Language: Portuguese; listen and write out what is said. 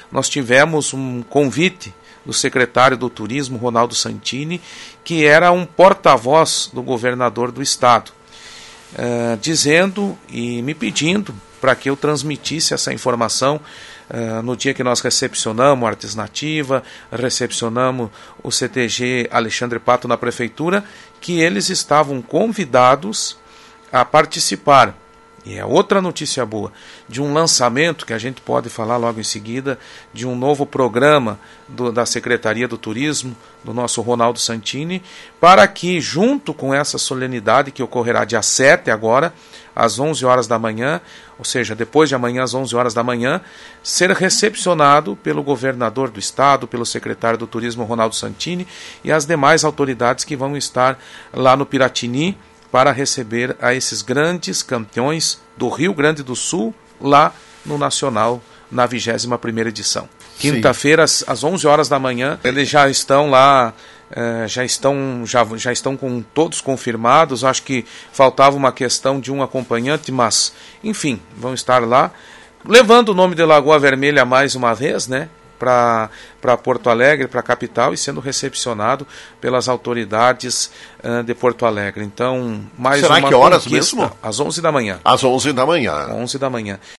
nós tivemos um convite do secretário do Turismo, Ronaldo Santini, que era um porta-voz do governador do estado, dizendo e me pedindo para que eu transmitisse essa informação no dia que nós recepcionamos a Artes Nativa, recepcionamos o CTG Alexandre Pato na prefeitura, que eles estavam convidados a participar. E é outra notícia boa, de um lançamento, que a gente pode falar logo em seguida, de um novo programa da Secretaria do Turismo, do nosso Ronaldo Santini, para que, junto com essa solenidade, que ocorrerá dia 7 agora, às 11 horas da manhã, ou seja, depois de amanhã às 11 horas da manhã, ser recepcionado pelo governador do estado, pelo secretário do Turismo, Ronaldo Santini, e as demais autoridades que vão estar lá no Piratini, para receber a esses grandes campeões do Rio Grande do Sul, lá no Nacional, na 21ª edição. Quinta-feira, às 11 horas da manhã, eles já estão lá, já estão com todos confirmados. Acho que faltava uma questão de um acompanhante, mas, enfim, vão estar lá, levando o nome de Lagoa Vermelha mais uma vez, né? Para Porto Alegre, para a capital, e sendo recepcionado pelas autoridades de Porto Alegre. Então, mais Será uma que horas conquista, mesmo? às 11 da manhã. Às 11 da manhã. 11 da manhã.